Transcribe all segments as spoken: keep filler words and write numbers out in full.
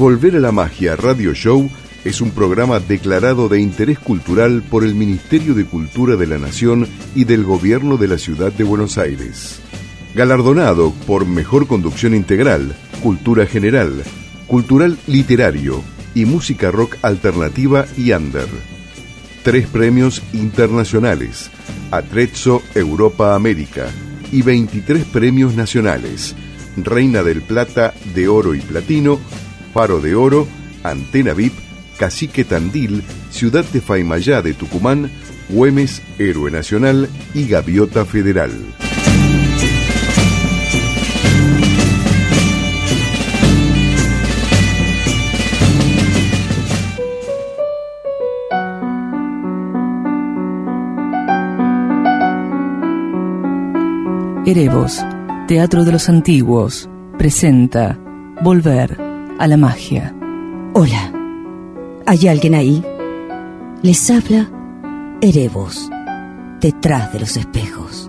Volver a la Magia Radio Show es un programa declarado de interés cultural por el Ministerio de Cultura de la Nación y del Gobierno de la Ciudad de Buenos Aires. Galardonado por Mejor Conducción Integral, Cultura General, Cultural Literario y Música Rock Alternativa y Under. Tres premios internacionales, Atrezzo Europa América, y veintitrés premios nacionales, Reina del Plata, de Oro y Platino, Faro de Oro, Antena V I P, Cacique Tandil, Ciudad de Faimayá de Tucumán, Güemes, Héroe Nacional y Gaviota Federal. Erevos, Teatro de los Antiguos, presenta Volver a la Magia. Hola, ¿hay alguien ahí? Les habla Erevos, detrás de los espejos.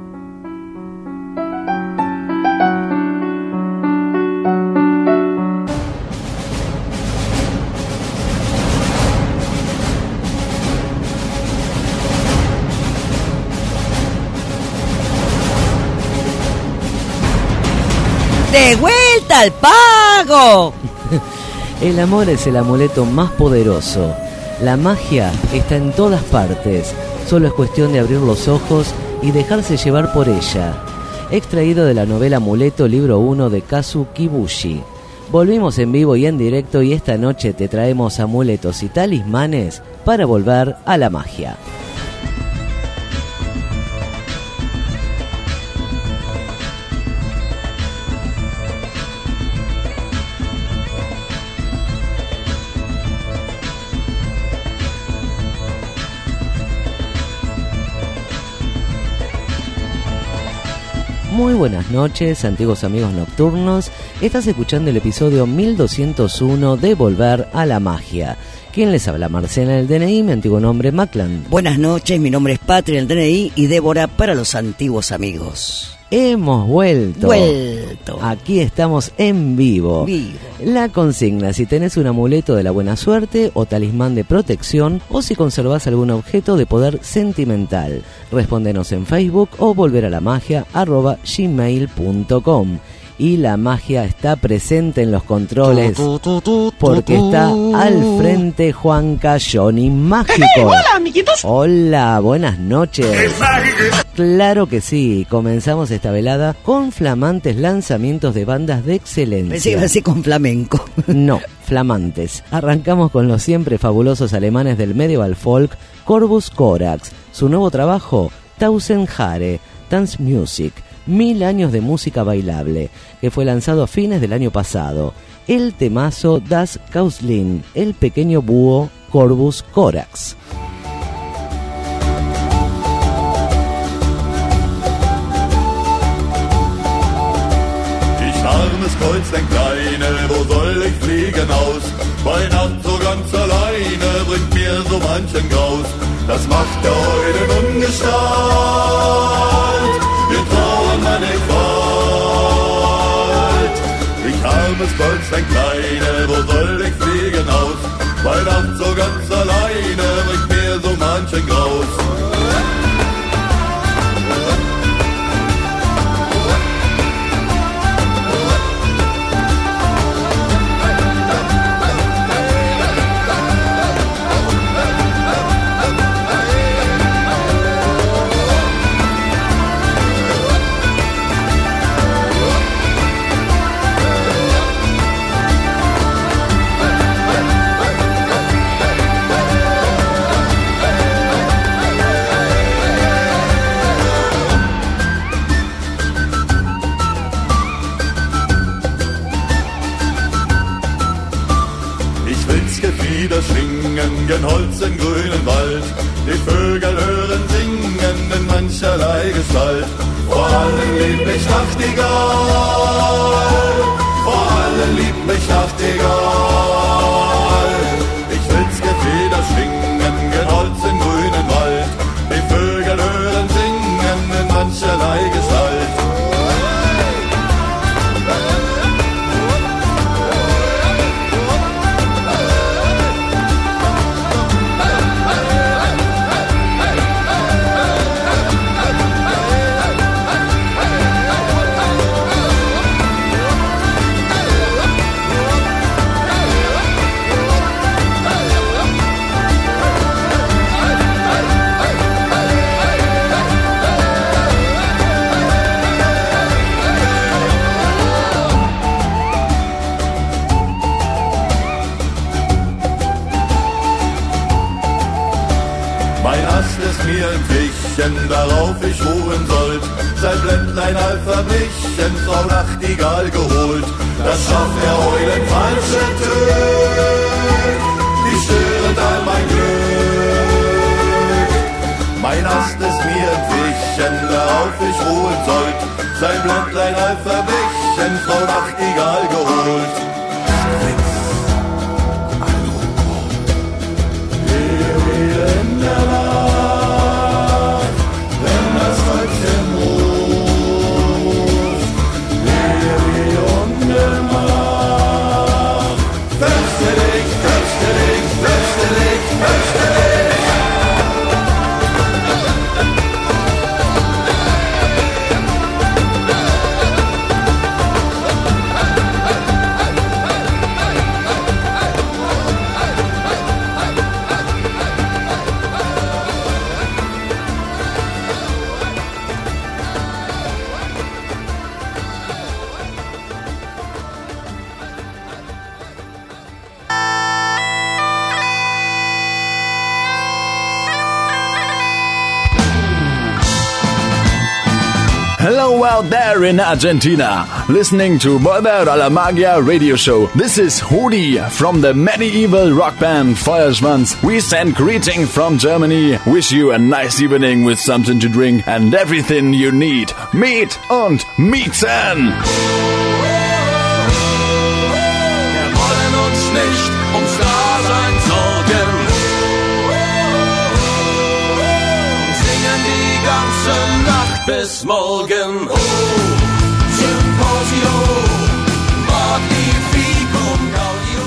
¡De vuelta al pago! El amor es el amuleto más poderoso. La magia está en todas partes. Solo es cuestión de abrir los ojos y dejarse llevar por ella. Extraído de la novela Amuleto, libro uno de Kazu Kibushi. Volvimos en vivo y en directo y esta noche te traemos amuletos y talismanes para volver a la magia. Muy buenas noches, antiguos amigos nocturnos. Estás escuchando el episodio mil doscientos uno de Volver a la Magia. ¿Quién les habla? Marcela en el D N I, mi antiguo nombre Maclan. Buenas noches, mi nombre es Patria en el D N I y Débora para los antiguos amigos. Hemos vuelto. Vuelto. Aquí estamos en vivo. Vivo. La consigna, si tenés un amuleto de la buena suerte o talismán de protección o si conservás algún objeto de poder sentimental. Respóndenos en Facebook o volveralamagia arroba gmail punto com. Y la magia está presente en los controles porque está al frente Juanca Johnny Mágico. Hey, hola, amiguitos. Hola, buenas noches. Claro que sí, comenzamos esta velada con flamantes lanzamientos de bandas de excelencia. Pensé que iba a decir con flamenco. No, flamantes. Arrancamos con los siempre fabulosos alemanes del medieval folk, Corvus Corax. Su nuevo trabajo, Tausend Jahre, Dance Music. Mil años de música bailable, que fue lanzado a fines del año pasado. El temazo Das Kauslin, el pequeño búho Corvus Corax. Ich armes Kreuzlein Kleine, wo soll ich fliegen aus? Bei Nacht so ganz alleine bringt mir so manchen Graus. Das macht der Eulen Ungestalt. Wir trauen an den Wald. Ich armes Kreuzlein Kleine, wo soll ich fliegen aus? Bei Nacht so ganz alleine bringt mir so manchen Graus. Schwingen, gen Holz im grünen Wald, die Vögel hören singen in mancherlei Gestalt. Vor allen liebt mich Nachtigall, vor allen liebt mich Nachtigall. Ich will's Gefeder schwingen, gen Holz im grünen Wald, die Vögel hören singen in mancherlei Gestalt. mir entwichen, darauf ich ruhen sollt. Sein Blättlein all verwichen, Frau Nachtigall geholt. Das schafft der Eulen falsche Tück, die störend all mein Glück. Mein Ast ist mir entwichen, darauf ich ruhen sollt. Sein Blättlein all verwichen, Frau Nachtigall geholt. In der Nacht, wenn das Weibchen ruft, Levi ungemacht. Fürchte dich, fürchte dich, fürchte dich, fürchte dich. Hello out there in Argentina, listening to Volver a la Magia radio show. This is Hudi from the medieval rock band Feuerschwanz. We send greeting from Germany. Wish you a nice evening with something to drink and everything you need. Meet und Miezen! Wir wollen uns nicht ums Dasein sorgen. Singen die ganze Nacht bis morgen. Oh, Symposio, Magnificum Gaudio.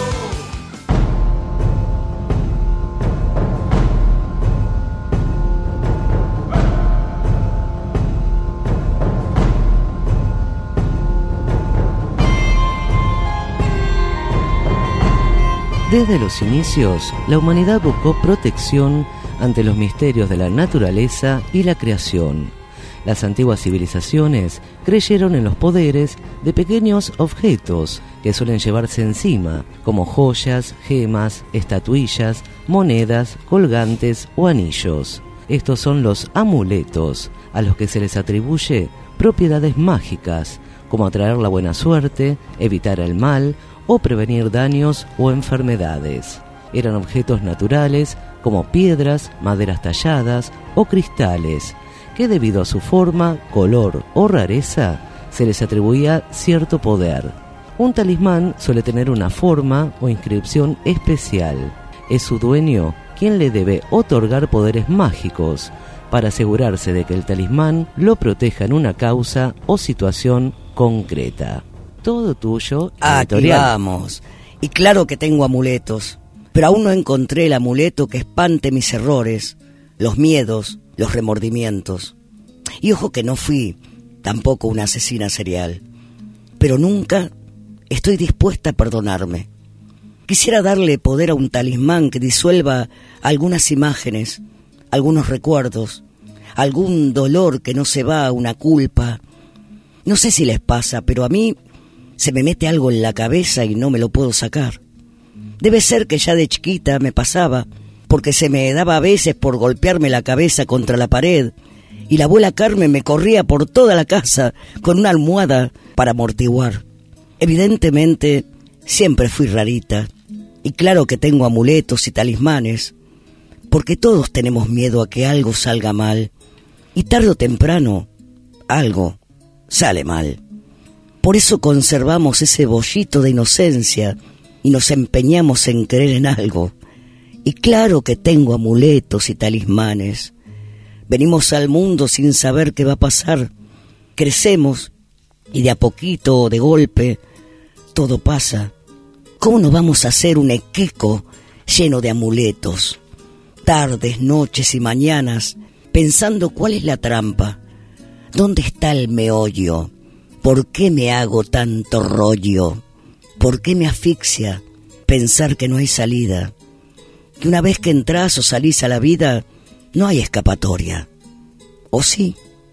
Desde los inicios, la humanidad buscó protección ante los misterios de la naturaleza y la creación. Las antiguas civilizaciones creyeron en los poderes de pequeños objetos que suelen llevarse encima, como joyas, gemas, estatuillas, monedas, colgantes o anillos. Estos son los amuletos, a los que se les atribuye propiedades mágicas, como atraer la buena suerte, evitar el mal o prevenir daños o enfermedades. Eran objetos naturales como piedras, maderas talladas o cristales, que debido a su forma, color o rareza, se les atribuía cierto poder. Un talismán suele tener una forma o inscripción especial. Es su dueño quien le debe otorgar poderes mágicos para asegurarse de que el talismán lo proteja en una causa o situación concreta. Todo tuyo, editorial. Aquí vamos. Y claro que tengo amuletos, pero aún no encontré el amuleto que espante mis errores, los miedos, los remordimientos. Y ojo que no fui tampoco una asesina serial, pero nunca estoy dispuesta a perdonarme. Quisiera darle poder a un talismán que disuelva algunas imágenes, algunos recuerdos, algún dolor que no se va, una culpa. No sé si les pasa, pero a mí se me mete algo en la cabeza y no me lo puedo sacar. Debe ser que ya de chiquita me pasaba, porque se me daba a veces por golpearme la cabeza contra la pared, y la abuela Carmen me corría por toda la casa con una almohada para amortiguar. Evidentemente, siempre fui rarita, y claro que tengo amuletos y talismanes, porque todos tenemos miedo a que algo salga mal, y tarde o temprano, algo sale mal. Por eso conservamos ese bollito de inocencia y nos empeñamos en creer en algo. Y claro que tengo amuletos y talismanes. Venimos al mundo sin saber qué va a pasar. Crecemos y de a poquito o de golpe todo pasa. ¿Cómo no vamos a hacer un equeco lleno de amuletos? Tardes, noches y mañanas pensando cuál es la trampa. ¿Dónde está el meollo? ¿Por qué me hago tanto rollo? ¿Por qué me asfixia pensar que no hay salida? Que una vez que entras o salís a la vida, no hay escapatoria. ¿O sí?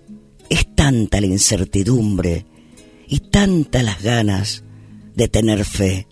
Es tanta la incertidumbre y tantas las ganas de tener fe.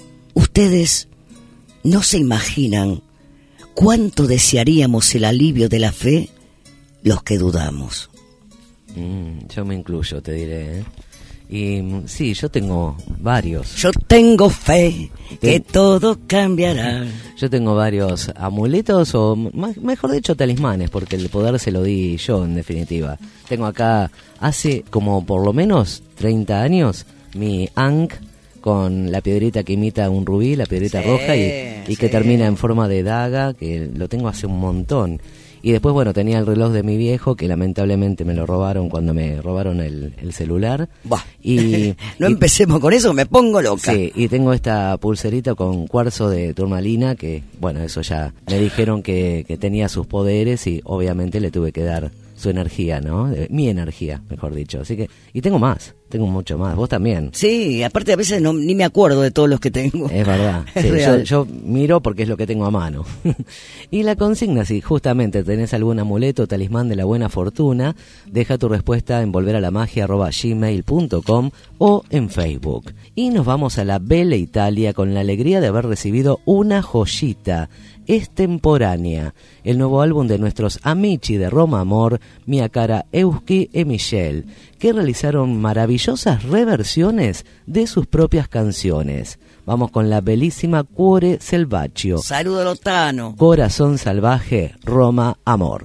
Ustedes no se imaginan cuánto desearíamos el alivio de la fe los que dudamos. Mm, yo me incluyo, te diré, ¿eh? Y sí, yo tengo varios. Yo tengo fe que todo cambiará. Yo tengo varios amuletos, o más, mejor dicho, talismanes, porque el poder se lo di yo, en definitiva. Tengo acá, hace como por lo menos treinta años, mi Ankh con la piedrita que imita un rubí, la piedrita sí, roja, y, y sí. que termina en forma de daga, que lo tengo hace un montón. Y después, bueno, tenía el reloj de mi viejo, que lamentablemente me lo robaron cuando me robaron el, el celular. Buah. Y, no y, empecemos con eso, me pongo loca. Sí, y tengo esta pulserita con cuarzo de turmalina, que, bueno, eso ya me dijeron que, que tenía sus poderes y obviamente le tuve que dar su energía, ¿no? De, mi energía, mejor dicho. Así que, y tengo más, tengo mucho más. Vos también. Sí, aparte a veces no, ni me acuerdo de todos los que tengo. Es verdad. Es Sí, real. yo, yo miro porque es lo que tengo a mano. Y la consigna, si justamente tenés algún amuleto o talismán de la buena fortuna, deja tu respuesta en volveralamagia arroba gmail punto com o en Facebook. Y nos vamos a la bella Italia con la alegría de haber recibido una joyita extemporánea, el nuevo álbum de nuestros amici de Roma Amor, Mia Cara Euski e Michelle, que realizaron maravillosas reversiones de sus propias canciones. Vamos con la bellísima Cuore Selvaggio. Saludo Lotano. Corazón salvaje, Roma Amor.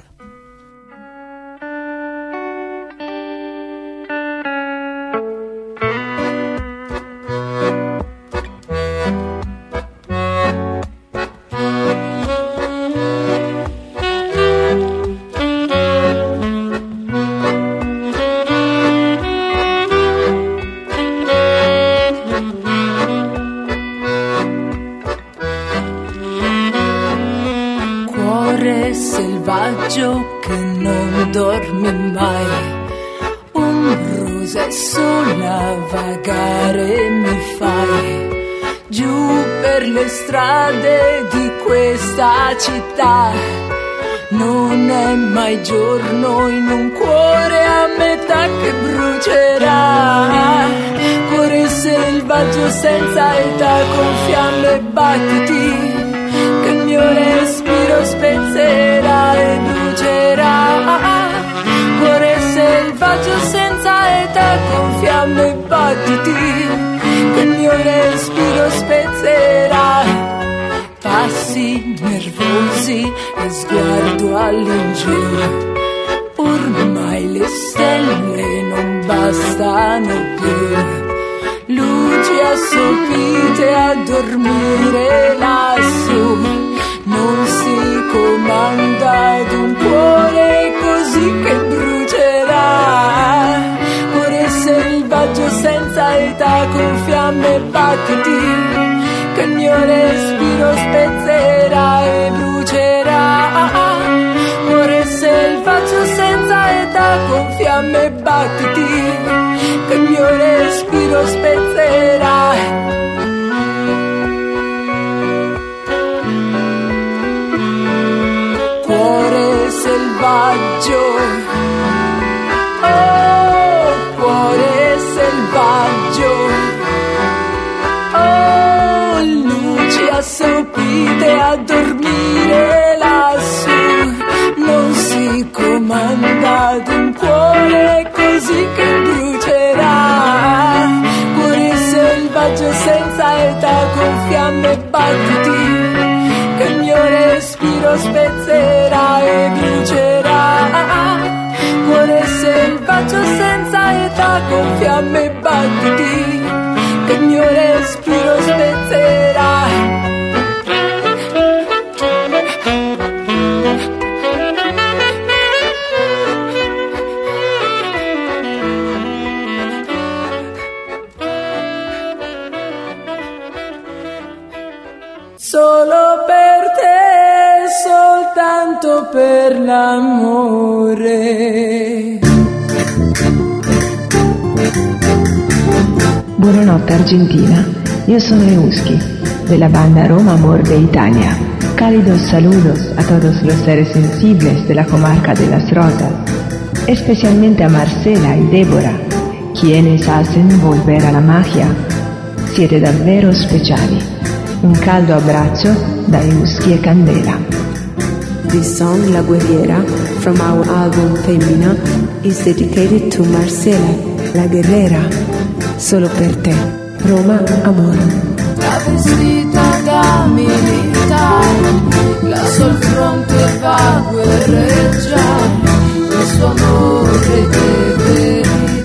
Che non dormi mai, un rosa sola vagare mi fai, giù per le strade di questa città, non è mai giorno in un cuore a metà che brucerà, cuore selvaggio senza età con fiamme e battiti, che il mio respiro spezzerà e brucerà, cuore selvaggio senza età con fiamme e battiti, che il mio respiro spezzerà, passi nervosi e sguardo all'ingiù, ormai le stelle non bastano più, luci assopite a dormire lassù, non si comanda d'un cuore così che brucerà, cuore selvaggio senza età con fiamme e battiti, che il mio respiro spezzerà e brucerà, cuore selvaggio senza età con fiamme e battiti, che il mio respiro spezzerà. Cuore selvaggio, oh cuore selvaggio, oh luci assopite a dormire lassù, non si comanda d'un cuore così che brucerà, cuore selvaggio senza età con fiamme e battiti, che il mio respiro spezzerà e brucerà, cuore selvaggio senza età con fiamme e battiti, che il mio respiro spezzerà. Solo per te, soltanto per l'amore. Buonanotte Argentina, yo soy Euski, de la banda Roma Amor de Italia. Cálidos saludos a todos los seres sensibles de la comarca de Las Rosas, especialmente a Marcela y Débora, quienes hacen volver a la magia. Siete davvero speciali. Un caldo abbraccio da Euski e Candela. Di Son La Guerriera from our album Femmina is dedicated to Marcela, la guerrera. Solo per te, Roma, amor. La vestita da militare, la sol fronte va a guerreggiare, il suo amore deve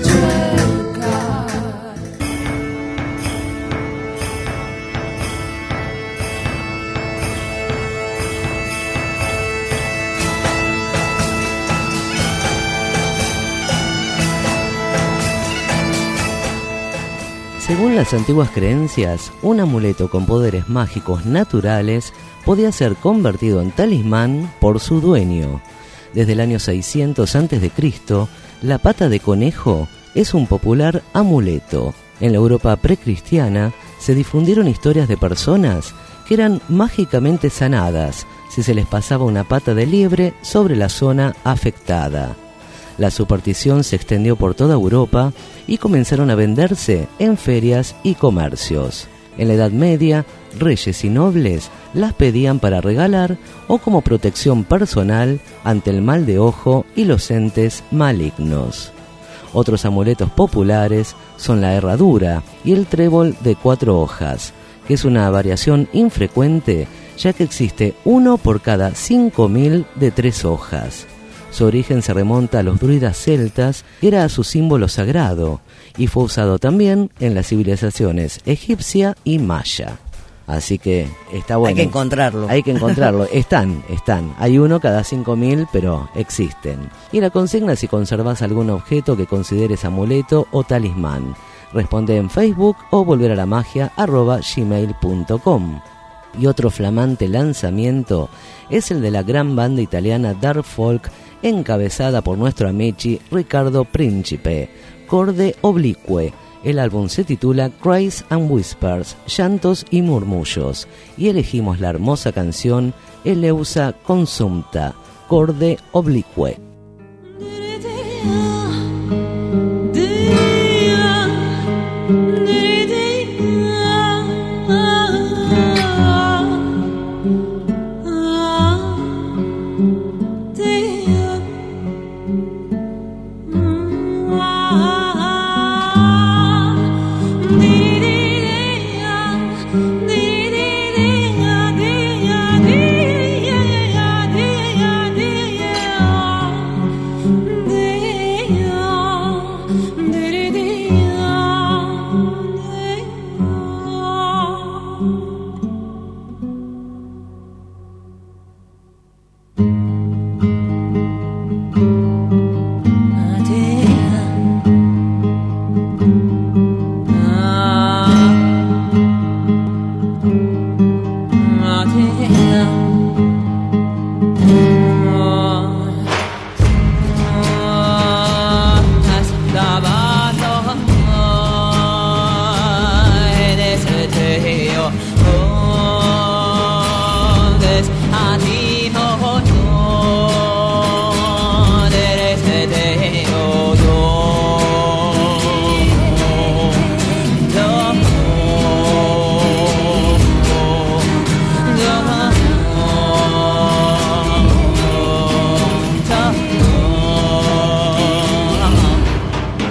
Según las antiguas creencias, un amuleto con poderes mágicos naturales podía ser convertido en talismán por su dueño. Desde el año seiscientos antes de Cristo, la pata de conejo es un popular amuleto. En la Europa precristiana se difundieron historias de personas que eran mágicamente sanadas si se les pasaba una pata de liebre sobre la zona afectada. La superstición se extendió por toda Europa y comenzaron a venderse en ferias y comercios. En la Edad Media, reyes y nobles las pedían para regalar o como protección personal ante el mal de ojo y los entes malignos. Otros amuletos populares son la herradura y el trébol de cuatro hojas, que es una variación infrecuente ya que existe uno por cada cinco mil de tres hojas. Su origen se remonta a los druidas celtas, que era su símbolo sagrado, y fue usado también en las civilizaciones egipcia y maya. Así que está bueno. Hay que encontrarlo. Hay que encontrarlo. Están, están. Hay uno cada cinco mil, pero existen. Y la consigna es si conservas algún objeto que consideres amuleto o talismán. Responde en Facebook o volver a la magia arroba gmail punto com. Y otro flamante lanzamiento es el de la gran banda italiana Dark Folk, encabezada por nuestro amici Riccardo Principe, Corde Oblique. El álbum se titula Cries and Whispers, Llantos y Murmullos, y elegimos la hermosa canción Eleusa Consumta, Corde Oblique.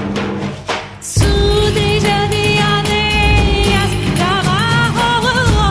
Su de ya de adeas, trabajo.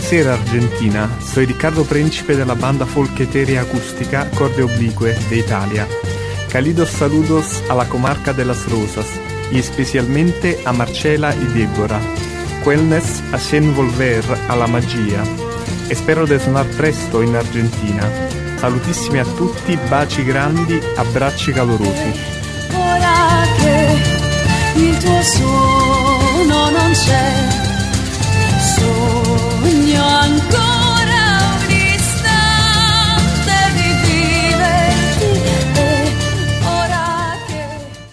Buonasera Argentina, soy Riccardo Principe de la banda folk etérea acústica Corde Oblique de Italia. Cálidos saludos a la comarca de las Rosas y especialmente a Marcela y Débora. Quellness hacen volver a la magia. Spero di suonar presto in Argentina. Salutissimi a tutti, baci grandi, abbracci calorosi. Ora che il tuo suono non c'è, sogno ancora un istante di viverti e ora che...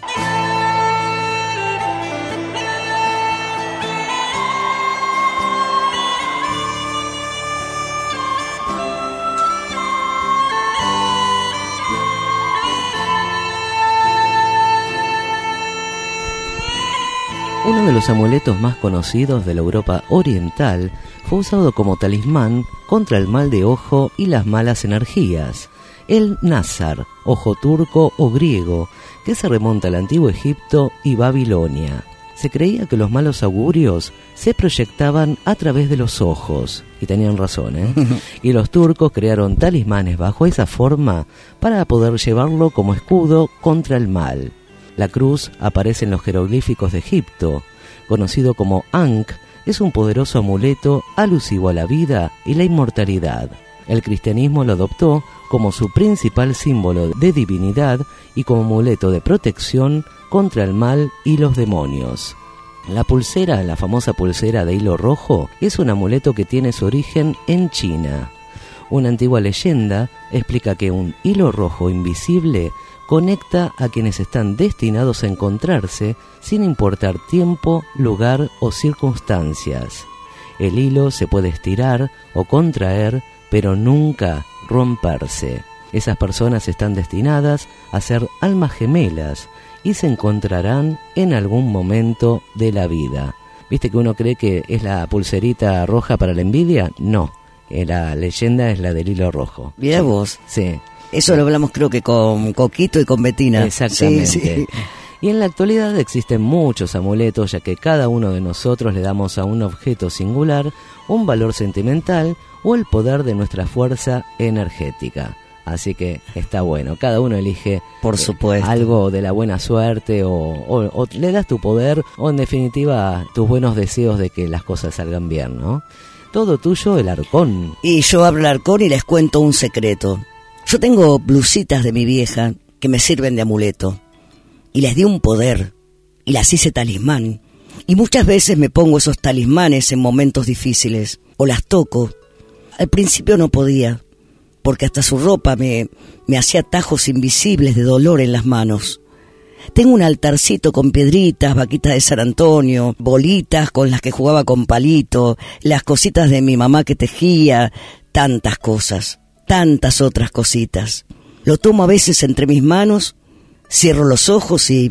Uno de los amuletos más conocidos de la Europa oriental fue usado como talismán contra el mal de ojo y las malas energías, el Nazar, ojo turco o griego, que se remonta al antiguo Egipto y Babilonia. Se creía que los malos augurios se proyectaban a través de los ojos, y tenían razón, ¿eh? Y los turcos crearon talismanes bajo esa forma para poder llevarlo como escudo contra el mal. La cruz aparece en los jeroglíficos de Egipto. Conocido como Ankh, es un poderoso amuleto alusivo a la vida y la inmortalidad. El cristianismo lo adoptó como su principal símbolo de divinidad y como amuleto de protección contra el mal y los demonios. La pulsera, la famosa pulsera de hilo rojo, es un amuleto que tiene su origen en China. Una antigua leyenda explica que un hilo rojo invisible conecta a quienes están destinados a encontrarse sin importar tiempo, lugar o circunstancias. El hilo se puede estirar o contraer, pero nunca romperse. Esas personas están destinadas a ser almas gemelas y se encontrarán en algún momento de la vida. ¿Viste que uno cree que es la pulserita roja para la envidia? No, la leyenda es la del hilo rojo. Mirá vos. Sí. Eso lo hablamos creo que con Coquito y con Betina. Exactamente. Sí, sí. Y en la actualidad existen muchos amuletos, ya que cada uno de nosotros le damos a un objeto singular un valor sentimental o el poder de nuestra fuerza energética. Así que está bueno, cada uno elige por supuesto algo de la buena suerte o, o, o le das tu poder o en definitiva tus buenos deseos de que las cosas salgan bien, ¿no? Todo tuyo, el arcón. Y yo abro el arcón y les cuento un secreto. Yo tengo blusitas de mi vieja que me sirven de amuleto y les di un poder y las hice talismán y muchas veces me pongo esos talismanes en momentos difíciles o las toco. Al principio no podía porque hasta su ropa me, me hacía tajos invisibles de dolor en las manos. Tengo un altarcito con piedritas, vaquitas de San Antonio, bolitas con las que jugaba con palito, las cositas de mi mamá que tejía, tantas cosas. Tantas otras cositas. Lo tomo a veces entre mis manos, cierro los ojos y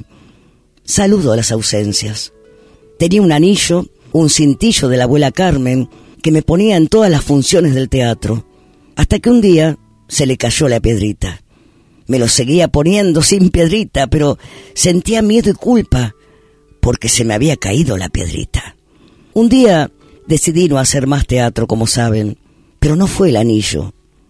saludo a las ausencias. Tenía un anillo, un cintillo de la abuela Carmen, que me ponía en todas las funciones del teatro, hasta que un día se le cayó la piedrita. Me lo seguía poniendo sin piedrita, pero sentía miedo y culpa, porque se me había caído la piedrita. Un día decidí no hacer más teatro, como saben, pero no fue el anillo.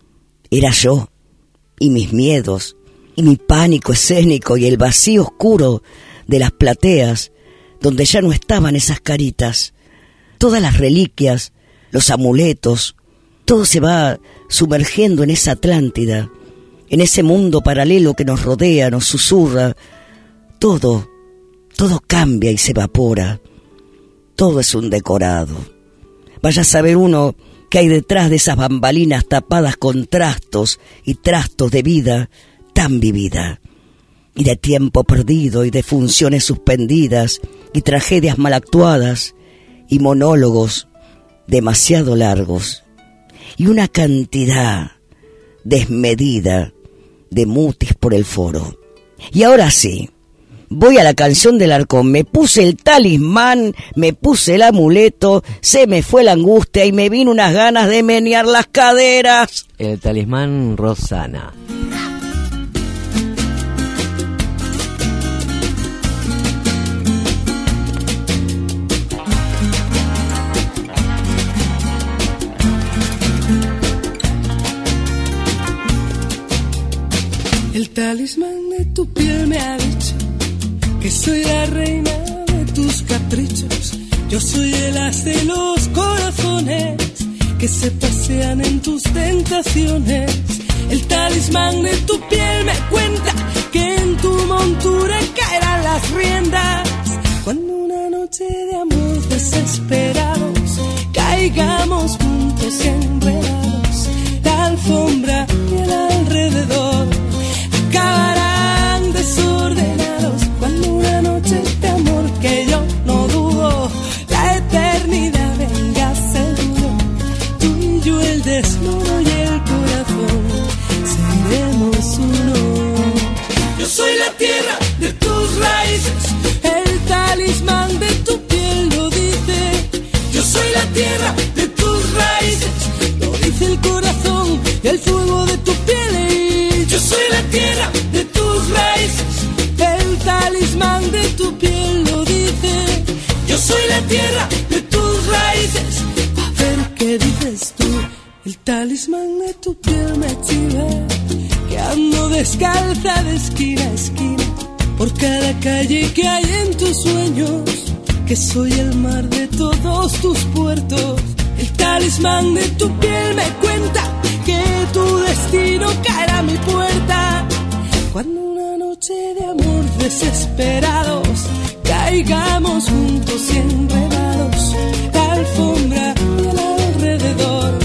Era yo, y mis miedos, y mi pánico escénico, y el vacío oscuro de las plateas, donde ya no estaban esas caritas. Todas las reliquias, los amuletos, todo se va sumergiendo en esa Atlántida, en ese mundo paralelo que nos rodea, nos susurra. Todo, todo cambia y se evapora. Todo es un decorado. Vaya a saber uno que hay detrás de esas bambalinas tapadas con trastos y trastos de vida tan vivida, y de tiempo perdido, y de funciones suspendidas, y tragedias mal actuadas, y monólogos demasiado largos, y una cantidad desmedida de mutis por el foro. Y ahora sí, voy a la canción del arcón. Me puse el talismán, me puse el amuleto, se me fue la angustia y me vino unas ganas de menear las caderas. El talismán Rosana. El talismán de tu piel me ha dicho que soy la reina de tus caprichos. Yo soy el as de los corazones que se pasean en tus tentaciones. El talismán de tu piel me cuenta que en tu montura caerán las riendas. Cuando una noche de amor desesperados caigamos juntos y enredados, la alfombra y el alrededor acabarán desordenados. Cuando una noche de amor que yo no dudo, la eternidad venga seguro, tú y yo el desnudo y el corazón seremos uno. Yo soy la tierra de tus raíces, el talismán de tu piel lo dice. Yo soy la tierra de tus raíces, lo dice el corazón y el fuego de tu piel. Yo soy la tierra de tus raíces, el talismán de tu piel lo dice. Yo soy la tierra de tus raíces. A ver qué dices tú. El talismán de tu piel me chiva, que ando descalza de esquina a esquina por cada calle que hay en tus sueños, que soy el mar de todos tus puertos. El talismán de tu piel me cuenta que tu destino caerá a mi puerta. Cuando una noche de amor desesperados caigamos juntos y enredados, la alfombra y el alrededor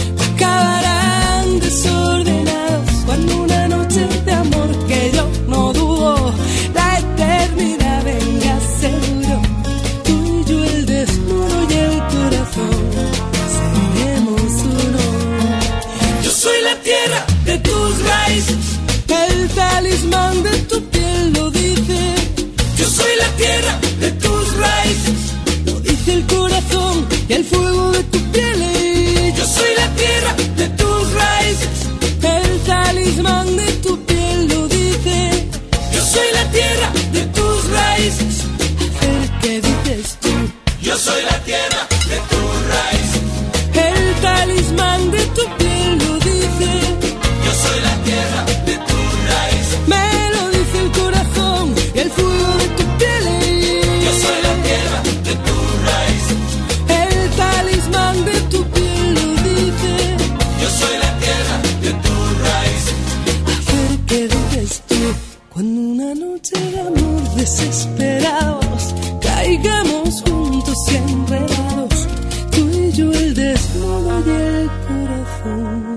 acabarán desordenados. Cuando una noche de amor que yo no dudo, la eternidad venga seguro, tú y yo el desnudo y el corazón seremos uno. Yo soy la tierra de tus raíces, el talismán de tu piel lo dice. Yo soy la tierra de tus raíces, lo dice el corazón y el fuego de tu piel. Yo soy la tierra de tus raíces, el talismán de tu piel lo dice. Yo soy la tierra de tus raíces. A ver qué dices tú. Yo soy la tierra de tus raíces, el talismán de tu piel lo dice. Yo soy la tierra de tus raíces, me lo dice el corazón y el fuego de tu piel. Yo soy la tierra de tus raíces, el talismán de tu piel lo dice. Yo soy la tierra de tus raíces. A ver qué dices tú. Cuando una noche de amor desesperados caigamos juntos y enredados, tú y yo el desnudo y el corazón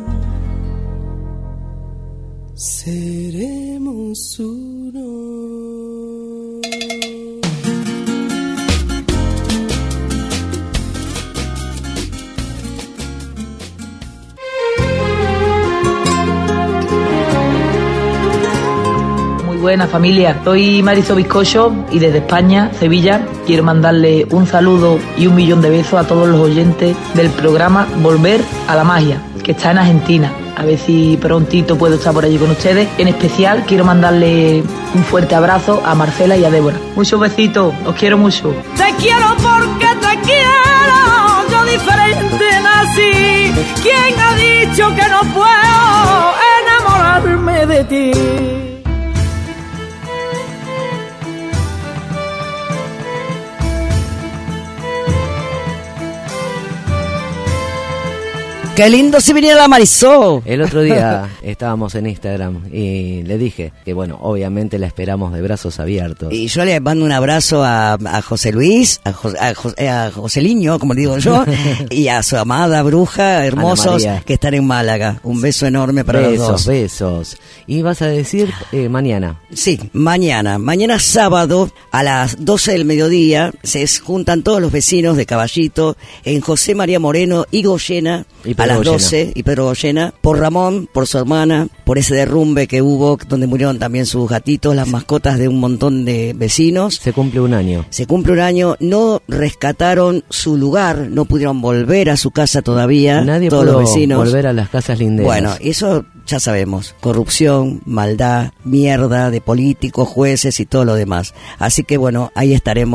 seremos uno. Buena familia, soy Marisol Bizcocho y desde España, Sevilla, quiero mandarle un saludo y un millón de besos a todos los oyentes del programa Volver a la Magia, que está en Argentina. A ver si prontito puedo estar por allí con ustedes. En especial quiero mandarle un fuerte abrazo a Marcela y a Débora. Muchos besitos, os quiero mucho. Te quiero porque te quiero, yo diferente nací. ¿Quién ha dicho que no puedo enamorarme de ti? ¡Qué lindo si viniera la Marisol! El otro día estábamos en Instagram y le dije que, bueno, obviamente la esperamos de brazos abiertos. Y yo le mando un abrazo a, a José Luis, a, Jos, a, Jos, a Joseliño, como le digo yo, y a su amada bruja, hermosos, que están en Málaga. Un beso enorme para besos, los dos. Besos, besos. Y vas a decir eh, mañana. Sí, mañana. Mañana sábado a las doce del mediodía se juntan todos los vecinos de Caballito en José María Moreno y Goyena. Y a las doce, y Pedro Goyena, por Ramón, por su hermana, por ese derrumbe que hubo, donde murieron también sus gatitos, las mascotas de un montón de vecinos. Se cumple un año. Se cumple un año, no rescataron su lugar, no pudieron volver a su casa todavía. Nadie todos pudo los vecinos. volver a las casas linderas. Bueno, eso ya sabemos, corrupción, maldad, mierda de políticos, jueces y todo lo demás. Así que bueno, ahí estaremos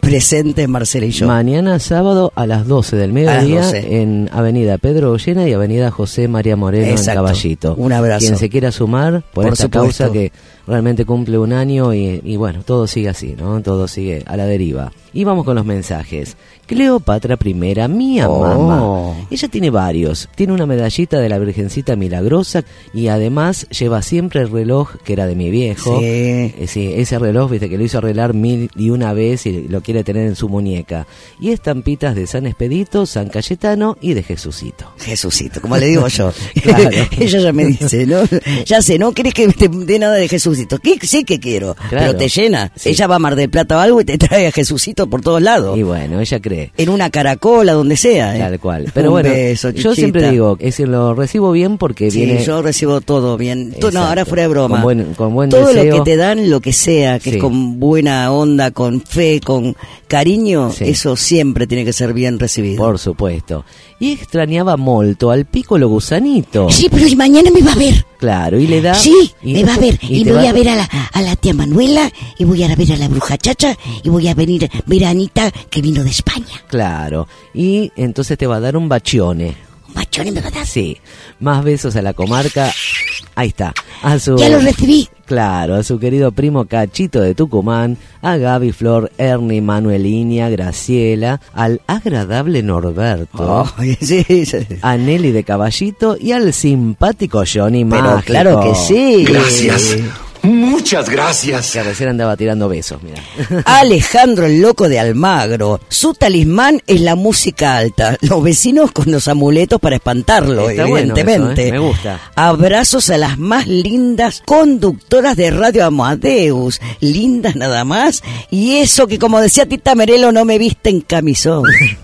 presentes Marcela y yo. Mañana sábado a las doce del mediodía doce. En Avenida Pedro Goyena y Avenida José María Moreno. Exacto. En Caballito. Un abrazo. Quien se quiera sumar por, por esta supuesto. Causa que realmente cumple un año y, y bueno, todo sigue así, ¿no? Todo sigue a la deriva. Y vamos con los mensajes. Cleopatra primera, mía oh. mamá. Ella tiene varios. Tiene una medallita de la Virgencita Milagrosa y además lleva siempre el reloj que era de mi viejo. Sí. Eh, sí, ese reloj, viste, que lo hizo arreglar mil y una vez y lo quiere tener en su muñeca. Y estampitas de San Expedito, San Cayetano y de Jesucito. Jesucito, como le digo yo. Claro. Ella ya me dice, ¿no? Ya sé, no querés que te dé nada de Jesucito. ¿Qué? Sí que quiero, claro. Pero te llena. Sí. Ella va a Mar del Plata o algo y te trae a Jesucito por todos lados. Y bueno, ella cree. En una caracola, donde sea. ¿eh? Tal cual. Pero Un bueno, beso, yo siempre digo, es decir, lo recibo bien porque sí, viene... yo recibo todo bien. Tú, no, ahora fuera de broma. Con buen, con buen todo deseo. Lo que te dan, lo que sea, que sí. es con buena onda, con fe, con cariño, sí. eso siempre tiene que ser bien recibido. Por supuesto. Y extrañaba molto al Piccolo Gusanito. Sí, pero y mañana me va a ver. Claro, y le da... Sí, y, me va a ver. Y, y me voy va... a ver a la, a la tía Manuela, y voy a ver a la bruja Chacha, y voy a venir a ver a Anita, que vino de España. Claro, y entonces te va a dar un bachione. ¿Un bachione me va a dar? Sí, más besos a la comarca. Ahí está. A su... Ya lo recibí. Claro, a su querido primo Cachito de Tucumán, a Gaby, Flor, Ernie, Manuelinia, Graciela, al agradable Norberto, oh, sí, sí. a Nelly de Caballito y al simpático Johnny Pero Mágico. Claro que sí. Gracias. Muchas gracias. Que recién andaba tirando besos, mira. Alejandro el Loco de Almagro. Su talismán es la música alta. Los vecinos con los amuletos para espantarlo, Está evidentemente. Bueno eso, ¿eh? Me gusta. Abrazos a las más lindas conductoras de Radio Amadeus. Lindas nada más. Y eso que, como decía Tita Merelo, no me viste en camisón.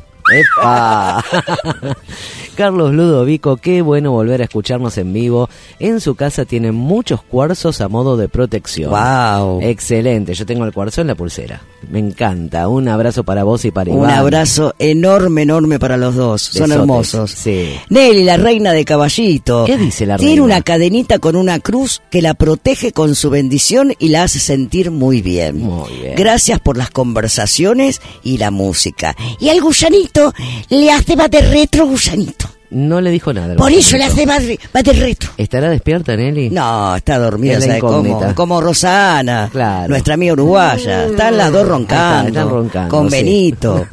¡Epa! Carlos Ludovico, qué bueno volver a escucharnos en vivo. En su casa tienen muchos cuarzos a modo de protección. ¡Wow! Excelente, yo tengo el cuarzo en la pulsera. Me encanta. Un abrazo para vos y para Iván. Un abrazo enorme, enorme para los dos. Son Besotes. Hermosos. Sí. Nelly, la reina de Caballito. ¿Qué dice la reina? Tiene una cadenita con una cruz que la protege con su bendición y la hace sentir muy bien. Muy bien. Gracias por las conversaciones y la música. Y al gusanito le hace va de retro gusanito. No le dijo nada. Por eso le hace va de, va de retro. ¿Estará despierta, Nelly? No, está dormida, Es la ¿sabes cómo? incógnita. Como Rosana, Claro. nuestra amiga uruguaya. Están las dos roncando. Están roncando, con sí. Benito.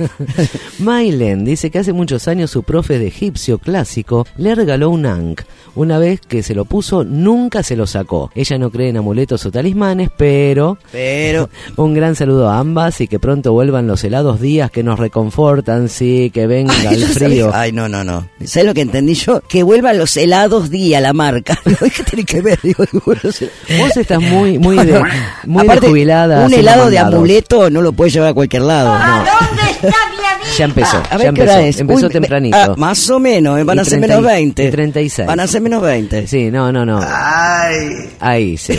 Mailen dice que hace muchos años su profe de egipcio clásico le regaló un ankh. Una vez que se lo puso, nunca se lo sacó. Ella no cree en amuletos o talismanes, pero... Pero... Un gran saludo a ambas y que pronto vuelvan los helados días que nos reconfortan, sí, que venga Ay, el no frío. sabes- Ay, no, no, no. ¿Sabes lo que entendí yo? Que vuelvan los helados día, la marca. ¿Qué tiene que ver? Digo, los helados. Vos estás muy, muy, No, de, no. muy de Aparte, jubilada. un haciendo helado de mandados. amuleto no lo puedes llevar a cualquier lado. ¿A No. dónde está mi amiga? Ya empezó, Ah, a ya ver qué empezó. hora es. Empezó Uy, tempranito. ah, más o menos, eh, van Y a ser treinta menos y- veinte. y treinta y seis. Van a ser menos veinte. Sí, no, no, no. Ay. Ahí, sí.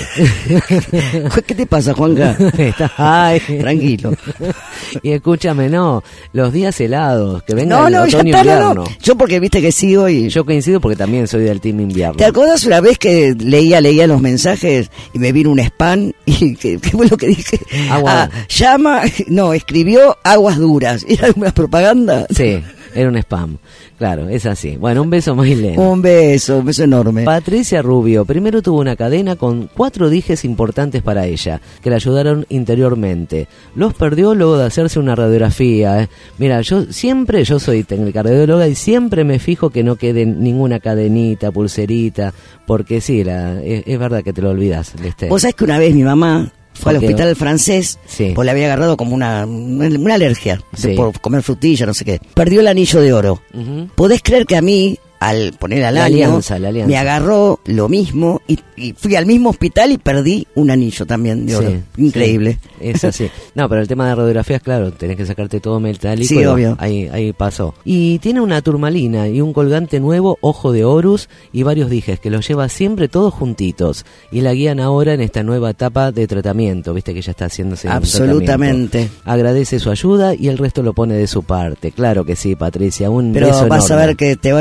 ¿Qué te pasa, Juanca? Está- Ay. Tranquilo. Y escúchame, no, los días helados, que venga No, el no, ya otoño está, no, invierno. no. Yo porque viste que sigo y... Yo coincido porque también soy del team invierno. ¿Te acuerdas una vez que leía, leía los mensajes y me vino un spam? ¿Y qué, qué fue lo que dije? Agua. Ah, llama, no, escribió aguas duras. ¿Era una propaganda? Sí, era un spam. Claro, es así. Bueno, un beso, Mailén. Un beso, un beso enorme. Patricia Rubio, primero tuvo una cadena con cuatro dijes importantes para ella, que la ayudaron interiormente. Los perdió luego de hacerse una radiografía. ¿eh? Mira, yo siempre, yo soy técnica radióloga y siempre me fijo que no quede ninguna cadenita, pulserita, porque sí, la, es, es verdad que te lo olvidas. Este. Vos sabés que una vez mi mamá fue al ¿Por qué? hospital francés, Sí. pues le había agarrado como una, una alergia, Sí. por comer frutilla, no sé qué. Perdió el anillo de oro. Ujú. ¿Podés creer que a mí, al poner al La año, alianza, la alianza. me agarró lo mismo y, y fui al mismo hospital y perdí un anillo también de oro? Sí, Increíble. sí, es así. No, pero el tema de radiografías, claro, tenés que sacarte todo metálico. Sí, y bueno, obvio. Ahí, ahí pasó. Y tiene una turmalina y un colgante nuevo, ojo de Horus, y varios dijes que los lleva siempre todos juntitos. Y la guían ahora en esta nueva etapa de tratamiento. Viste que ella está haciéndose un Absolutamente. tratamiento. Agradece su ayuda y el resto lo pone de su parte. Claro que sí, Patricia, un Pero beso vas a enorme. ver que te van a ayudar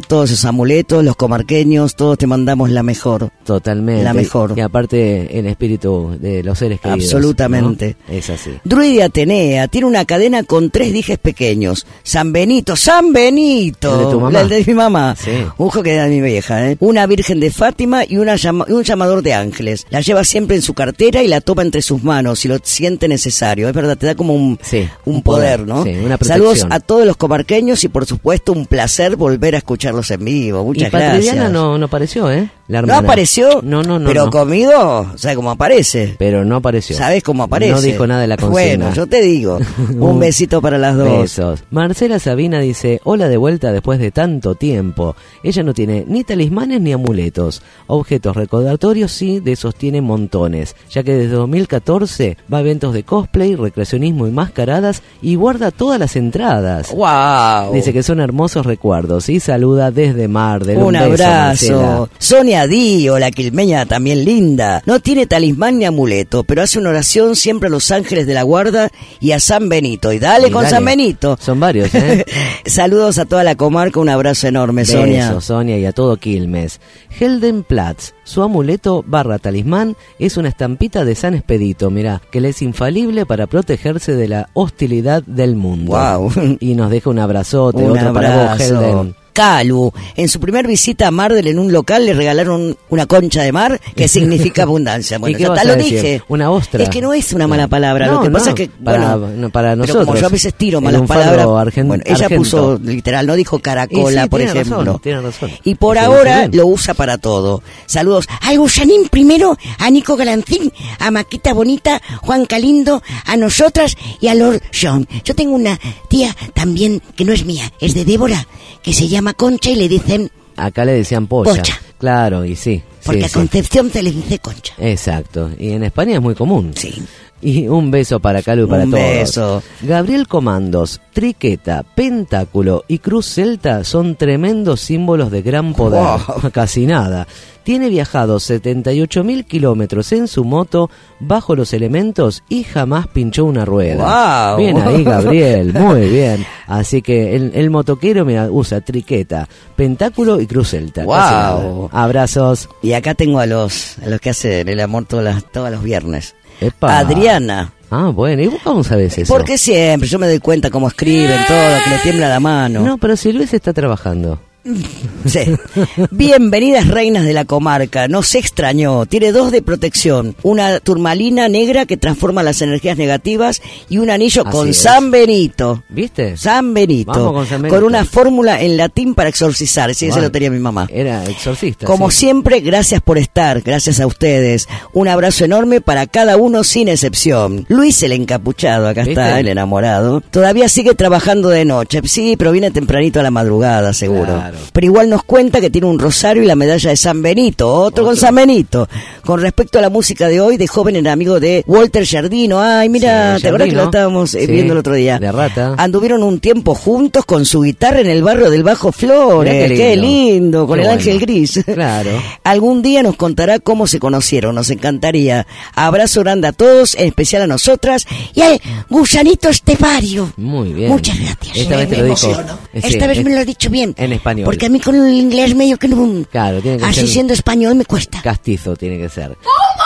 todos esos amuletos, los comarqueños, todos te mandamos la mejor. Totalmente. La mejor. Y aparte, el espíritu de los seres queridos. Absolutamente. ¿No? Es así. Druidia Atenea tiene una cadena con tres dijes pequeños. San Benito, San Benito. ¿El de tu mamá? El de mi mamá. Sí. Un hijo que era mi vieja, ¿eh? Una Virgen de Fátima y una llama, un llamador de ángeles. La lleva siempre en su cartera y la toma entre sus manos si lo siente necesario. Es verdad, te da como un, sí, un, un poder, poder, ¿no? Sí, una protección. Saludos a todos los comarqueños y por supuesto un placer volver a escucharlos en vivo. Muchas y Patridiana gracias. no, no apareció, ¿eh? La ¿No hermana. apareció? No, no, no. Pero no. conmigo, o sea, como aparece. Pero no apareció. ¿Sabes cómo aparece? No dijo nada de la consigna. Bueno, yo te digo. Un besito para las dos. Besos. Marcela Sabina dice, hola de vuelta después de tanto tiempo. Ella no tiene ni talismanes ni amuletos. Objetos recordatorios sí, de esos tiene montones, ya que desde dos mil catorce va a eventos de cosplay, recreacionismo y mascaradas y guarda todas las entradas. ¡Wow! Dice que son hermosos recuerdos y saluda desde Mar del Un, un beso, abrazo. Marcela. Sonia Dío, la quilmeña también linda. No tiene talismán ni amuleto, pero hace una oración siempre a los ángeles de la guarda y a San Benito. Y dale Y con dale. San Benito. Son varios, ¿eh? Saludos a toda la comarca, un abrazo enorme, Sonia. Besos, Sonia, y a todo Quilmes. Heldenplatz, su amuleto barra talismán es una estampita de San Expedito, mirá, que le es infalible para protegerse de la hostilidad del mundo. Wow. Y nos deja un abrazote, Un otro para vos, abrazo. Helden. Calu, en su primer visita a Mardel en un local le regalaron una concha de mar que significa abundancia. Bueno, ¿Y qué ya vas está, a lo decir? dije. Una ostra. Es que no es una mala palabra, No, lo que no, pasa es que, para, bueno, no, para pero nosotros. como yo a veces tiro el malas lunfardo palabras, argen- bueno, ella argento. puso literal, no dijo caracola, Y sí, por tiene ejemplo. razón, tiene razón. Y por Se ahora dice bien. lo usa para todo. Saludos al Gusanín primero, a Nico Galancín, a Maquita Bonita, Juan Calindo, a nosotras y a Lord John. Yo tengo una tía también que no es mía, es de Débora, que se llama Concha y le dicen... Acá le decían polla. Pocha. Claro, y sí. Porque sí, a sí. Concepción se le dice Concha. Exacto. Y en España es muy común. Sí. Y un beso para Calu y para Un todos. beso. Gabriel Comandos, Triqueta, Pentáculo y Cruz Celta son tremendos símbolos de gran poder. Wow. Casi nada. Tiene viajado setenta y ocho mil kilómetros en su moto bajo los elementos y jamás pinchó una rueda. Wow. Bien ahí, Gabriel, muy bien. Así que el, el motoquero mira, usa Triqueta, Pentáculo y Cruz Celta. Wow. Casi nada. Abrazos. Y acá tengo a los a los que hacen el amor todas las, todos los viernes. Epa. Adriana. Ah, bueno, ¿y vos cómo sabés eso? Porque siempre, yo me doy cuenta cómo escriben todo, que le tiembla la mano. No, pero si Luis está trabajando. Sí. Bienvenidas reinas de la comarca. No se extrañó. Tiene dos de protección. Una turmalina negra que transforma las energías negativas y un anillo Así con es. San Benito. ¿Viste? San Benito. Vamos con San Benito. Con una fórmula en latín para exorcizar. Sí, ese Bueno, lo tenía mi mamá. Era exorcista. Como sí. siempre, gracias por estar, gracias a ustedes. Un abrazo enorme para cada uno sin excepción. Luis el encapuchado, acá ¿Viste? está el enamorado. Todavía sigue trabajando de noche. Sí, pero viene tempranito a la madrugada, seguro. Claro. Pero igual nos cuenta que tiene un rosario y la medalla de San Benito. Otro, con San Benito. Con respecto a la música de hoy, de joven era amigo de Walter Giardino. Ay, mira, Sí, ¿te acuerdas que lo Giardino. estábamos eh, Sí, viendo el otro día? de Rata. Anduvieron un tiempo juntos con su guitarra en el barrio del Bajo Flores. Mirá Qué qué lindo, lindo. con Qué el bueno. ángel gris. Claro. Algún día nos contará cómo se conocieron, nos encantaría. Abrazo grande a todos, en especial a nosotras y al gusanito Estefario. Muy bien. Muchas gracias. Esta Me- vez te me lo dijo. emociono. eh, sí, Esta vez es- me lo has dicho bien. En español. Porque a mí con el inglés medio que no... Claro, tiene que Así ser siendo español me cuesta. castizo, tiene que ser.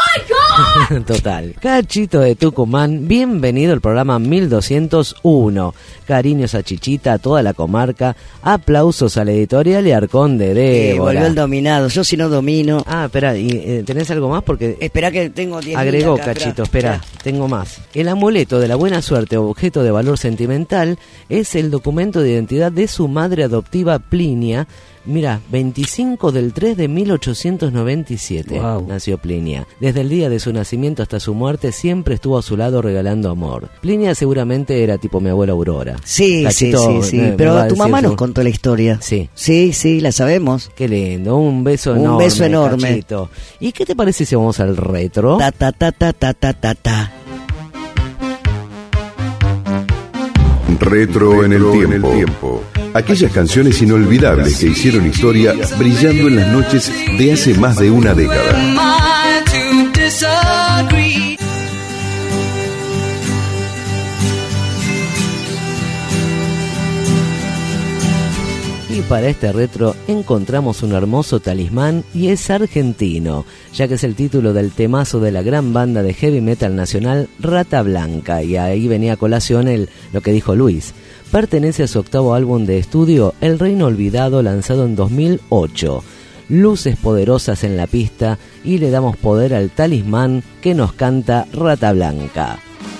Total. Cachito de Tucumán, bienvenido al programa mil doscientos uno. Cariños a Chichita, a toda la comarca. Aplausos a la editorial y Arcón de Eh, Débora. volvió el dominado. Yo si no domino... Ah, espera, ¿y eh, tenés algo más? Porque Espera que tengo diez mil agregó acá, Cachito, espera. espera, tengo más. El amuleto de la buena suerte, objeto de valor sentimental, es el documento de identidad de su madre adoptiva Plinia. Mira, veinticinco del tres de mil ochocientos noventa y siete Wow. nació Plinia. Desde el día de su nacimiento hasta su muerte siempre estuvo a su lado regalando amor. Plinia seguramente era tipo mi abuela Aurora. Sí, Cachito, sí, sí, sí. eh, me va Pero a tu decir mamá su- nos contó la historia. Sí. Sí, sí, la sabemos. Qué lindo, un beso Un enorme. beso enorme. Cachito. ¿Y qué te parece si vamos al retro? Ta, ta, ta, ta, ta, ta, ta, ta. Retro en el tiempo. Aquellas canciones inolvidables que hicieron historia brillando en las noches de hace más de una década. Y para este retro encontramos un hermoso talismán y es argentino, ya que es el título del temazo de la gran banda de heavy metal nacional Rata Blanca, y ahí venía a colación el, lo que dijo Luis. Pertenece a su octavo álbum de estudio, El Reino Olvidado, lanzado en dos mil ocho. Luces poderosas en la pista y le damos poder al talismán que nos canta Rata Blanca.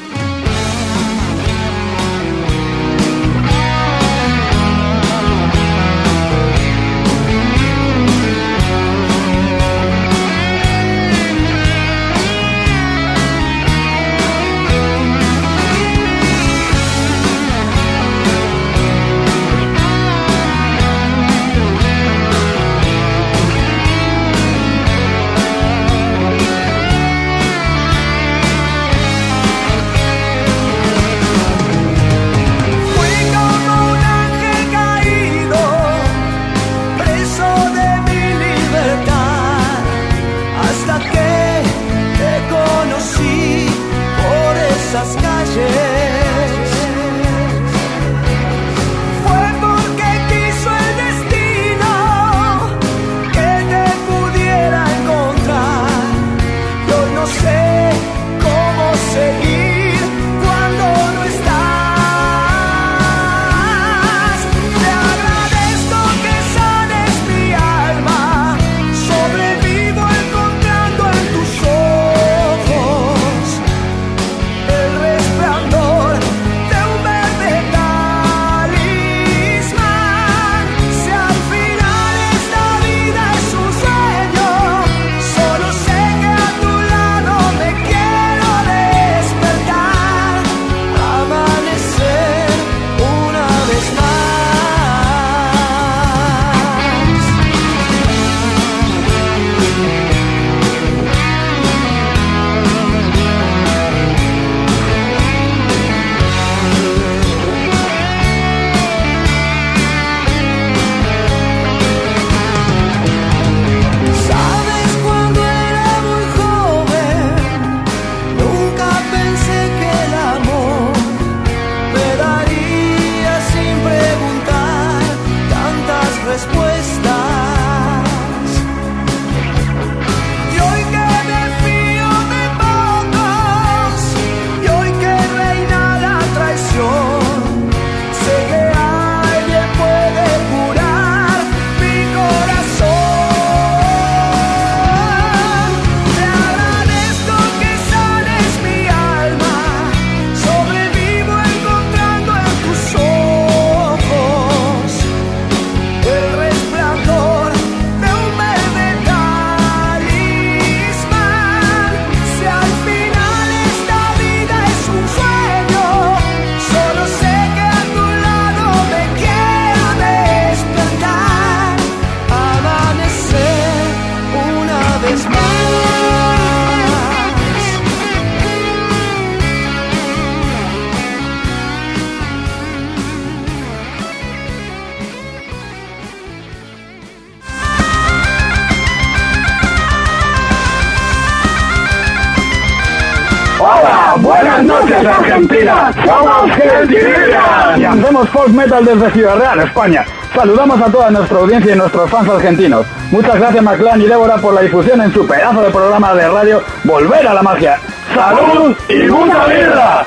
Hola, buenas noches Argentina, somos Gentilidad y hacemos folk metal desde Ciudad Real, España. Saludamos a toda nuestra audiencia y nuestros fans argentinos. Muchas gracias Maclán y Débora por la difusión en su pedazo de programa de radio Volver a la Magia. ¡Salud y mucha vida!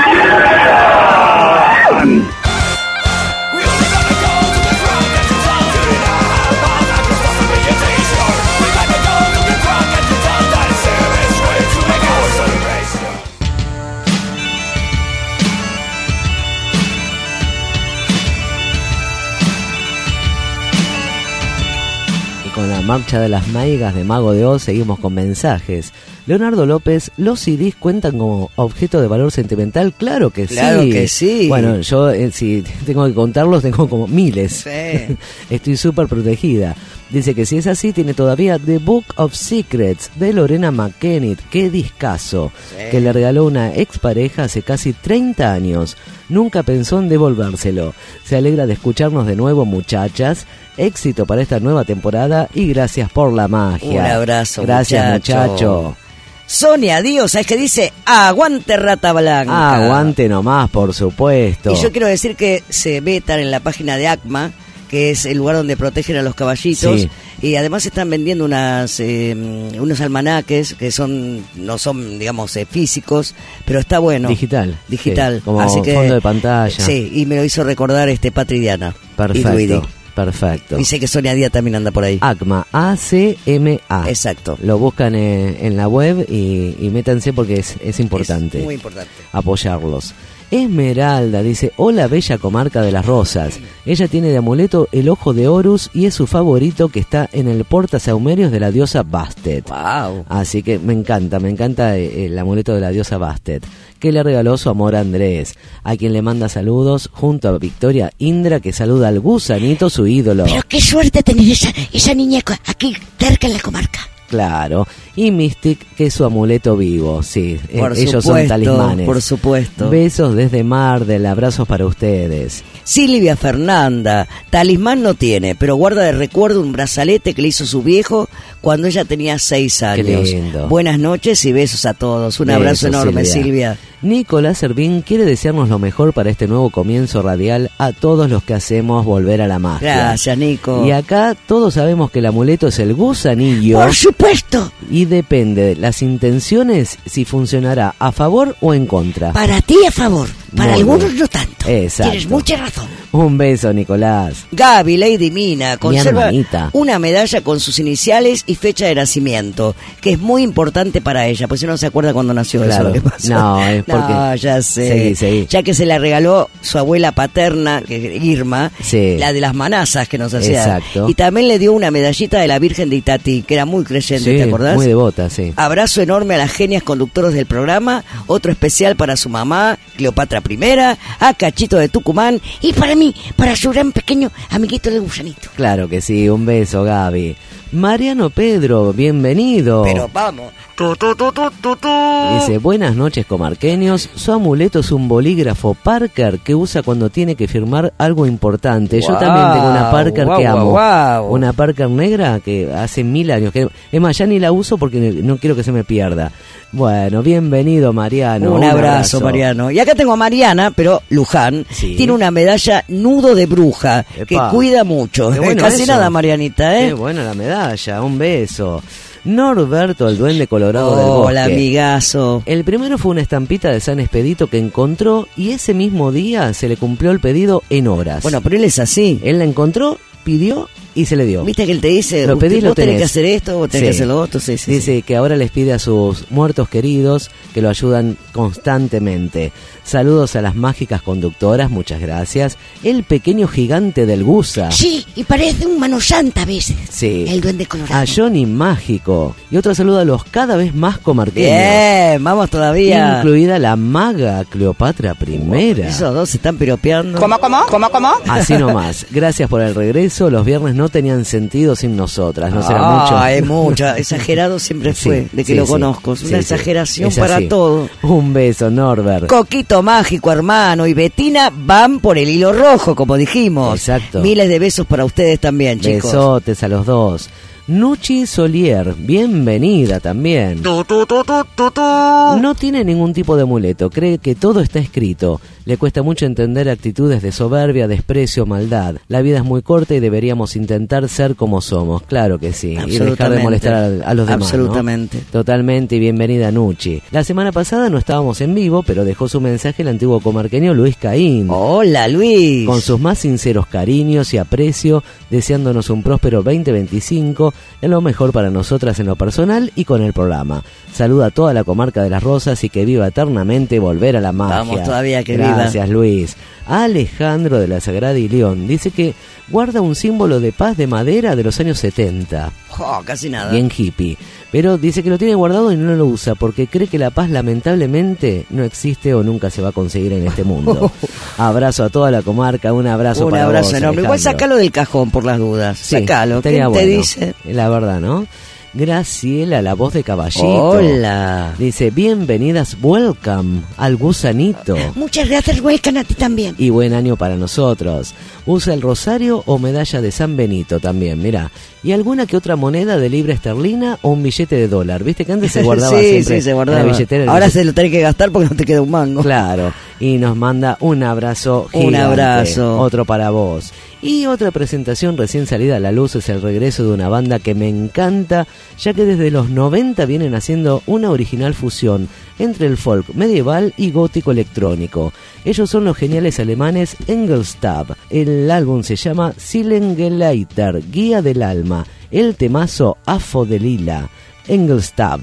Con la marcha de las maigas de Mago de Oz seguimos con mensajes. Leonardo López, ¿los C Ds cuentan como objeto de valor sentimental? Claro que claro sí. Claro que sí. Bueno, yo eh, si tengo que contarlos tengo como miles. Sí. Estoy súper protegida. Dice que si es así tiene todavía The Book of Secrets de Lorena McKennitt. Qué discazo. Sí. Que le regaló una expareja hace casi treinta años. Nunca pensó en devolvérselo. Se alegra de escucharnos de nuevo, muchachas. Éxito para esta nueva temporada y gracias por la magia. Un abrazo, gracias, muchacho. muchacho. Sonia Díaz, ¿sabes qué dice? Aguante Rata Blanca. Aguante nomás, por supuesto. Y yo quiero decir que se vetan en la página de A C M A que es el lugar donde protegen a los caballitos. Sí. Y además están vendiendo unas eh, unos almanaques que son no son, digamos, eh, físicos, pero está bueno. Digital. Digital. Sí, como Así que, fondo de pantalla. Sí, y me lo hizo recordar este Patri Diana. Perfecto. Perfecto. Dice que Sonia Díaz también anda por ahí. ACMA, A C M A. Exacto. Lo buscan en, en la web y, y métanse porque es, es importante. Es muy importante. Apoyarlos. Esmeralda dice, hola bella comarca de las Rosas. Ella tiene de amuleto el ojo de Horus y es su favorito que está en el portasaumerios de la diosa Bastet. Wow. Así que me encanta, me encanta el amuleto de la diosa Bastet, que le regaló su amor a Andrés, a quien le manda saludos junto a Victoria Indra, que saluda al gusanito, su ídolo. Pero qué suerte tener esa, esa niña aquí cerca en la comarca. Claro, y Mystic, que es su amuleto vivo, sí, por eh, ellos supuesto, son talismanes. Por supuesto. Besos desde Mar del, abrazos para ustedes. Silvia Fernanda, talismán no tiene, pero guarda de recuerdo un brazalete que le hizo su viejo cuando ella tenía seis años. Qué lindo. Buenas noches y besos a todos. Un Besos, abrazo enorme, Silvia. Silvia. Nicolás Servín quiere desearnos lo mejor para este nuevo comienzo radial a todos los que hacemos volver a la magia. Gracias, Nico. Y acá todos sabemos que el amuleto es el gusanillo. ¡Por supuesto! Y depende de las intenciones si funcionará a favor o en contra. Para ti a favor, para Muy algunos bien. no tanto. Exacto. Tienes mucha razón. Un beso, Nicolás. Gaby, Lady Mina, conserva hermanita. una medalla con sus iniciales y fecha de nacimiento, que es muy importante para ella, pues si no se acuerda cuando nació. Claro. Eso es lo que pasó. No, es porque... No, ya sé. Seguí, seguí. Ya que se la regaló su abuela paterna, que Irma, Sí. la de las manazas que nos hacía. Exacto. Y también le dio una medallita de la Virgen de Itatí, que era muy creyente, Sí, ¿te acordás? muy devota, sí. Abrazo enorme a las genias conductoras del programa, otro especial para su mamá, Cleopatra primera, a Cachito de Tucumán, Y para mí, para su gran pequeño amiguito del gusanito. Claro que sí, un beso, Gaby. Mariano Pedro, bienvenido. pero vamos. Tu, tu, tu, tu, tu, tu. Dice, buenas noches comarqueños, su amuleto es un bolígrafo Parker que usa cuando tiene que firmar algo importante. Yo Wow, también tengo una Parker wow, que wow, amo. wow. Una Parker negra que hace mil años. Que, es más, ya ni la uso porque no quiero que se me pierda. Bueno, bienvenido Mariano. Un, abrazo, Mariano. Y acá tengo a Mariana, pero Luján, Sí. tiene una medalla nudo de bruja, Epa. que cuida mucho. Qué bueno Casi eso. nada, Marianita, ¿eh? Qué buena la medalla, un beso. Norberto, el duende colorado del bosque. Hola, amigazo. El primero fue una estampita de San Expedito que encontró y ese mismo día se le cumplió el pedido en horas. Bueno, pero él es así. Él la encontró, pidió y se le dio. Viste que él te dice, Lo usted- pedís, lo vos tenés tenés. que hacer esto, vos tenés Sí. que hacer lo otro. Sí, sí, Dice sí. que ahora les pide a sus muertos queridos que lo ayudan constantemente. Saludos a las mágicas conductoras, muchas gracias. El pequeño gigante del Gusa. Sí, y parece un mano santa a veces. Sí. El duende colorado. A Johnny Mágico. Y otro saludo a los cada vez más comarqueños. Bien, vamos todavía. Incluida la maga Cleopatra primera. Esos dos se están piropeando. ¿Cómo, cómo? ¿Cómo, cómo? Así nomás. Gracias por el regreso. Los viernes no tenían sentido sin nosotras. ¿No será Ah, mucho? es mucho. Exagerado siempre fue, Sí, de que sí, lo sí. conozco. Es Sí, una sí. exageración Es para así. todo. Un beso, Norbert. Coquito mágico, hermano, y Betina van por el hilo rojo, como dijimos. Exacto. Miles de besos para ustedes también, chicos. Besotes a los dos. Nuchi Solier, bienvenida también. Tu, tu, tu, tu, tu, tu. No tiene ningún tipo de amuleto, cree que todo está escrito. Le cuesta mucho entender actitudes de soberbia, desprecio, maldad. La vida es muy corta y deberíamos intentar ser como somos, claro que sí. Y dejar de Absolutamente. molestar a, a los demás, ¿no? Absolutamente. Totalmente, y bienvenida Nuchi. La semana pasada no estábamos en vivo, pero dejó su mensaje el antiguo comarqueño Luis Caín. Hola, Luis. Con sus más sinceros cariños y aprecio, deseándonos un próspero veinte veinticinco, en lo mejor para nosotras en lo personal y con el programa. Saluda a toda la comarca de Las Rosas y que viva eternamente volver a la magia. Vamos todavía, que Gracias, viva. Luis. Alejandro de la Sagrada Ilión dice que guarda un símbolo de paz de madera de los años setenta. Oh, casi nada. Bien hippie. Pero dice que lo tiene guardado y no lo usa porque cree que la paz lamentablemente no existe o nunca se va a conseguir en este mundo. Abrazo a toda la comarca, un abrazo Un para abrazo vos, enorme. Igual Alejandro. sacalo del cajón por las dudas. Sí, Sacalo. estaría ¿Quién te bueno. dice? La verdad, ¿no? Graciela, la voz de Caballito. Hola. Dice, bienvenidas, welcome al gusanito. Muchas gracias, welcome a ti también. Y buen año para nosotros. Usa el rosario o medalla de San Benito también, mira. y alguna que otra moneda de libra esterlina o un billete de dólar. Viste que antes se guardaba sí, siempre sí, se guardaba. en la billetera. Ahora se lo tenés que gastar porque no te queda un mango. Claro, y nos manda un abrazo gigante. Un abrazo. Otro para vos. Y otra presentación recién salida a la luz es el regreso de una banda que me encanta, ya que desde los noventa vienen haciendo una original fusión entre el folk medieval y gótico electrónico. Ellos son los geniales alemanes Engelstab. El álbum se llama Seelengeleiter, Guía del Alma. El temazo Afo de Lila. Engelstab.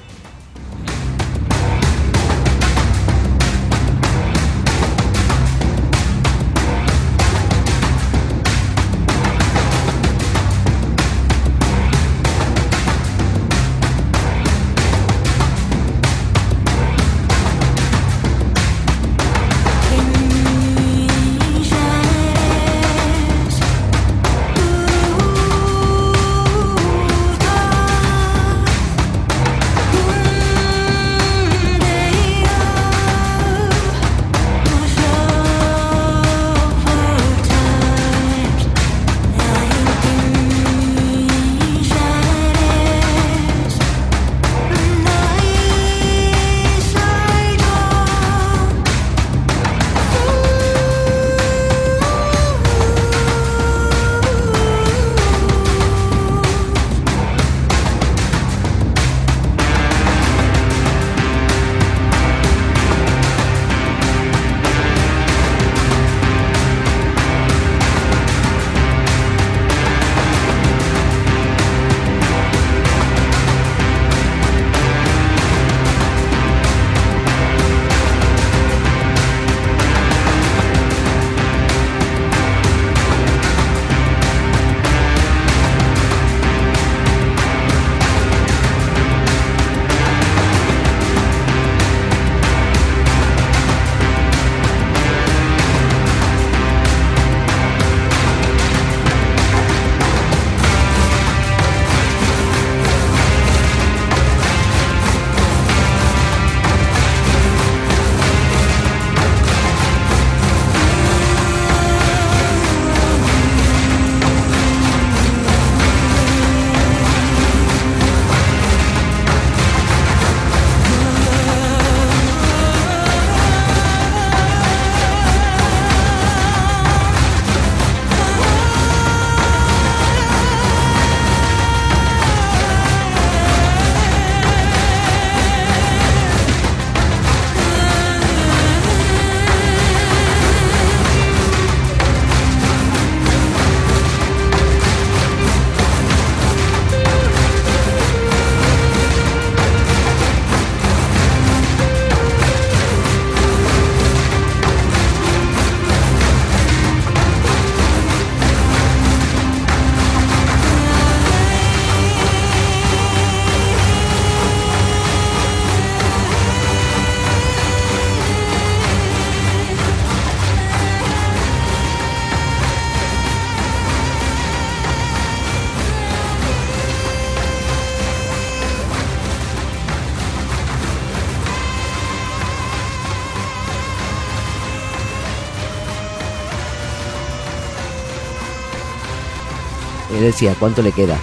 Y decía, ¿cuánto le queda?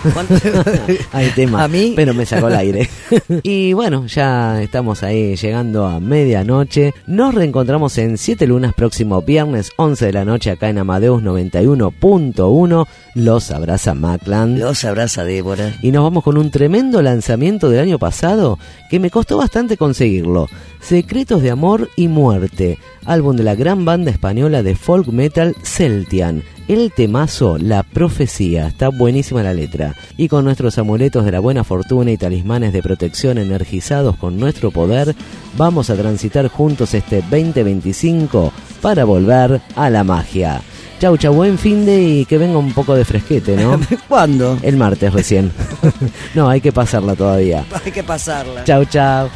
Hay tema. ¿A mí? Pero me sacó el aire. Y bueno, ya estamos ahí llegando a medianoche. Nos reencontramos en Siete Lunas próximo viernes once de la noche acá en Amadeus noventa y uno punto uno. Los abraza Maclan. Los abraza Débora. Y nos vamos con un tremendo lanzamiento del año pasado que me costó bastante conseguirlo. Secretos de Amor y Muerte, álbum de la gran banda española de folk metal Celtian. El temazo La Profecía, está buenísima la letra. Y con nuestros amuletos de la buena fortuna y talismanes de protección energizados con nuestro poder, vamos a transitar juntos este veinte veinticinco para volver a la magia. Chau, chau, buen fin de y que venga un poco de fresquete, ¿no? ¿Cuándo? El martes recién. No, hay que pasarla todavía. Hay que pasarla. Chau, chau.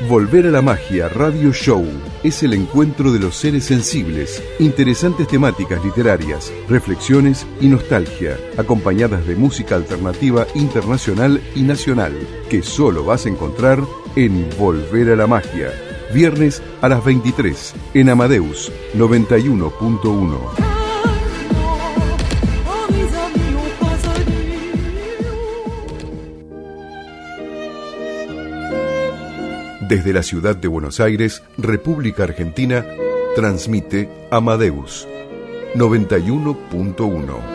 Volver a la Magia Radio Show es el encuentro de los seres sensibles, interesantes temáticas literarias, reflexiones y nostalgia, acompañadas de música alternativa internacional y nacional, que solo vas a encontrar en Volver a la Magia, viernes a las veintitrés, en Amadeus noventa y uno punto uno. Desde la ciudad de Buenos Aires, República Argentina, transmite Amadeus noventa y uno punto uno.